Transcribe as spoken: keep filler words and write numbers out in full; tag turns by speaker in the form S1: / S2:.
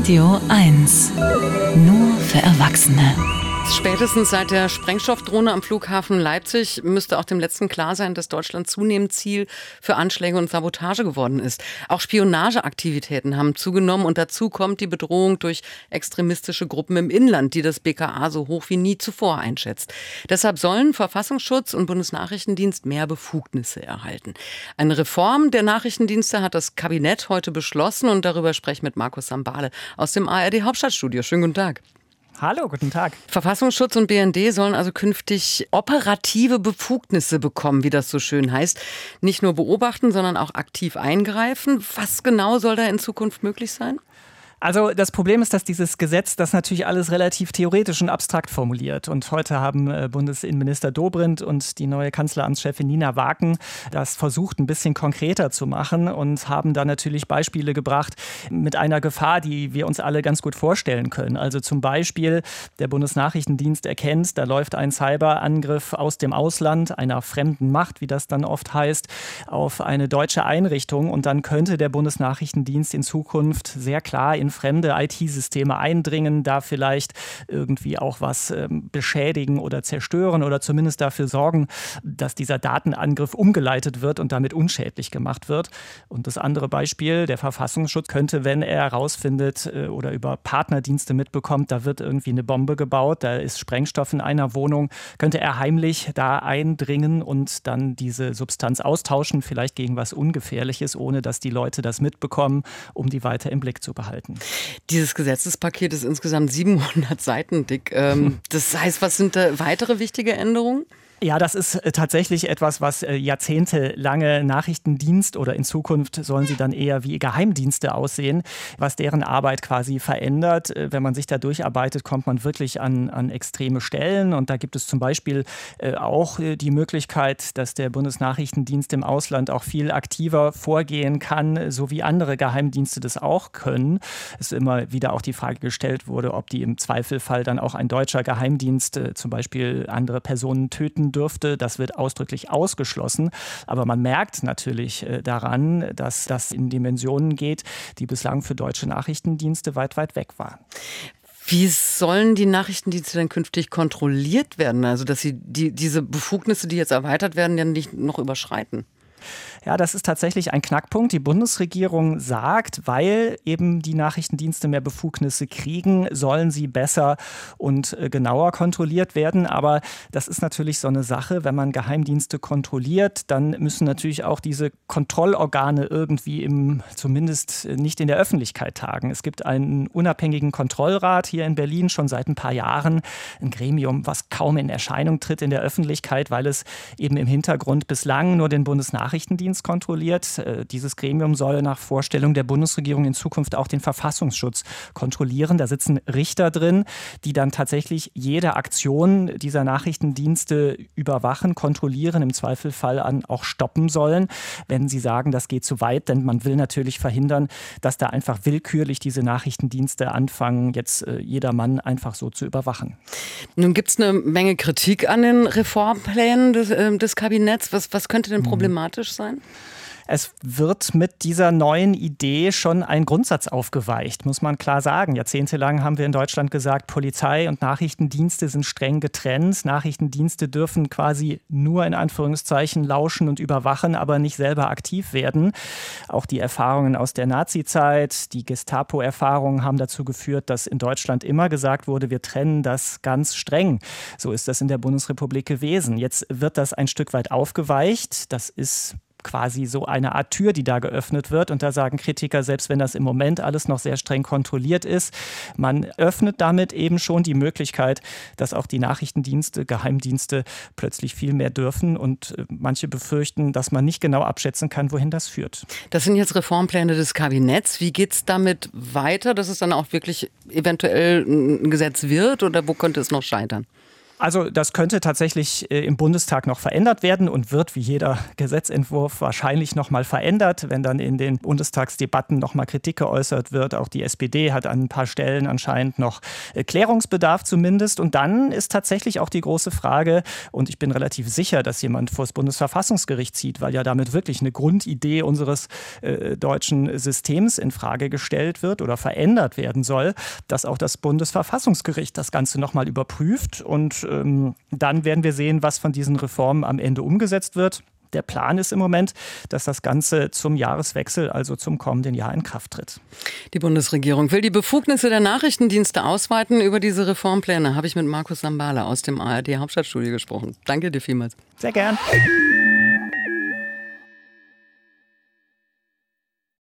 S1: Radio eins. Nur für Erwachsene.
S2: Spätestens seit der Sprengstoffdrohne am Flughafen Leipzig müsste auch dem Letzten klar sein, dass Deutschland zunehmend Ziel für Anschläge und Sabotage geworden ist. Auch Spionageaktivitäten haben zugenommen und dazu kommt die Bedrohung durch extremistische Gruppen im Inland, die das B K A so hoch wie nie zuvor einschätzt. Deshalb sollen Verfassungsschutz und Bundesnachrichtendienst mehr Befugnisse erhalten. Eine Reform der Nachrichtendienste hat das Kabinett heute beschlossen und darüber spreche ich mit Markus Sambale aus dem A R D Hauptstadtstudio. Schönen guten Tag.
S3: Hallo, guten Tag.
S2: Verfassungsschutz und B N D sollen also künftig operative Befugnisse bekommen, wie das so schön heißt. Nicht nur beobachten, sondern auch aktiv eingreifen. Was genau soll da in Zukunft möglich sein?
S3: Also das Problem ist, dass dieses Gesetz das natürlich alles relativ theoretisch und abstrakt formuliert. Und heute haben äh, Bundesinnenminister Dobrindt und die neue Kanzleramtschefin Nina Waken das versucht, ein bisschen konkreter zu machen und haben da natürlich Beispiele gebracht mit einer Gefahr, die wir uns alle ganz gut vorstellen können. Also zum Beispiel, der Bundesnachrichtendienst erkennt, da läuft ein Cyberangriff aus dem Ausland, einer fremden Macht, wie das dann oft heißt, auf eine deutsche Einrichtung. Und dann könnte der Bundesnachrichtendienst in Zukunft sehr klar in fremde I T-Systeme eindringen, da vielleicht irgendwie auch was ähm, beschädigen oder zerstören oder zumindest dafür sorgen, dass dieser Datenangriff umgeleitet wird und damit unschädlich gemacht wird. Und das andere Beispiel, der Verfassungsschutz könnte, wenn er herausfindet äh, oder über Partnerdienste mitbekommt, da wird irgendwie eine Bombe gebaut, da ist Sprengstoff in einer Wohnung, könnte er heimlich da eindringen und dann diese Substanz austauschen, vielleicht gegen was Ungefährliches, ohne dass die Leute das mitbekommen, um die weiter im Blick zu behalten.
S2: Dieses Gesetzespaket ist insgesamt siebenhundert Seiten dick. Das heißt, was sind da weitere wichtige Änderungen?
S3: Ja, das ist tatsächlich etwas, was jahrzehntelange Nachrichtendienst oder in Zukunft sollen sie dann eher wie Geheimdienste aussehen, was deren Arbeit quasi verändert. Wenn man sich da durcharbeitet, kommt man wirklich an, an extreme Stellen. Und da gibt es zum Beispiel auch die Möglichkeit, dass der Bundesnachrichtendienst im Ausland auch viel aktiver vorgehen kann, so wie andere Geheimdienste das auch können. Es ist immer wieder auch die Frage gestellt wurde, ob die im Zweifelfall dann auch ein deutscher Geheimdienst zum Beispiel andere Personen töten dürfte. Das wird ausdrücklich ausgeschlossen. Aber man merkt natürlich äh, daran, dass das in Dimensionen geht, die bislang für deutsche Nachrichtendienste weit, weit weg waren.
S2: Wie sollen die Nachrichtendienste denn künftig kontrolliert werden? Also, dass sie die, diese Befugnisse, die jetzt erweitert werden, ja nicht noch überschreiten?
S3: Ja, das ist tatsächlich ein Knackpunkt. Die Bundesregierung sagt, weil eben die Nachrichtendienste mehr Befugnisse kriegen, sollen sie besser und genauer kontrolliert werden. Aber das ist natürlich so eine Sache, wenn man Geheimdienste kontrolliert, dann müssen natürlich auch diese Kontrollorgane irgendwie im, zumindest nicht in der Öffentlichkeit tagen. Es gibt einen unabhängigen Kontrollrat hier in Berlin schon seit ein paar Jahren, ein Gremium, was kaum in Erscheinung tritt in der Öffentlichkeit, weil es eben im Hintergrund bislang nur den Bundesnachrichtendienst kontrolliert. Dieses Gremium soll nach Vorstellung der Bundesregierung in Zukunft auch den Verfassungsschutz kontrollieren. Da sitzen Richter drin, die dann tatsächlich jede Aktion dieser Nachrichtendienste überwachen, kontrollieren, im Zweifelfall an auch stoppen sollen, wenn sie sagen, das geht zu weit. Denn man will natürlich verhindern, dass da einfach willkürlich diese Nachrichtendienste anfangen, jetzt äh, jedermann einfach so zu überwachen.
S2: Nun gibt es eine Menge Kritik an den Reformplänen des, äh, des Kabinetts. Was, was könnte denn problematisch sein?
S3: Es wird mit dieser neuen Idee schon ein Grundsatz aufgeweicht, muss man klar sagen. Jahrzehntelang haben wir in Deutschland gesagt, Polizei und Nachrichtendienste sind streng getrennt. Nachrichtendienste dürfen quasi nur in Anführungszeichen lauschen und überwachen, aber nicht selber aktiv werden. Auch die Erfahrungen aus der Nazizeit, die Gestapo-Erfahrungen haben dazu geführt, dass in Deutschland immer gesagt wurde, wir trennen das ganz streng. So ist das in der Bundesrepublik gewesen. Jetzt wird das ein Stück weit aufgeweicht. Das ist quasi so eine Art Tür, die da geöffnet wird. Und da sagen Kritiker, selbst wenn das im Moment alles noch sehr streng kontrolliert ist, man öffnet damit eben schon die Möglichkeit, dass auch die Nachrichtendienste, Geheimdienste plötzlich viel mehr dürfen. Und manche befürchten, dass man nicht genau abschätzen kann, wohin das führt.
S2: Das sind jetzt Reformpläne des Kabinetts. Wie geht es damit weiter, dass es dann auch wirklich eventuell ein Gesetz wird? Oder wo könnte es noch scheitern?
S3: Also das könnte tatsächlich äh, im Bundestag noch verändert werden und wird wie jeder Gesetzentwurf wahrscheinlich noch mal verändert, wenn dann in den Bundestagsdebatten noch mal Kritik geäußert wird. Auch die S P D hat an ein paar Stellen anscheinend noch äh, Klärungsbedarf zumindest. Und dann ist tatsächlich auch die große Frage, und ich bin relativ sicher, dass jemand vor das Bundesverfassungsgericht zieht, weil ja damit wirklich eine Grundidee unseres äh, deutschen Systems in Frage gestellt wird oder verändert werden soll, dass auch das Bundesverfassungsgericht das Ganze noch mal überprüft. Und ähm, dann werden wir sehen, was von diesen Reformen am Ende umgesetzt wird. Der Plan ist im Moment, dass das Ganze zum Jahreswechsel, also zum kommenden Jahr, in Kraft tritt.
S2: Die Bundesregierung will die Befugnisse der Nachrichtendienste ausweiten. Über diese Reformpläne habe ich mit Markus Sambale aus dem A R D Hauptstadtstudio gesprochen. Danke dir vielmals.
S3: Sehr gern.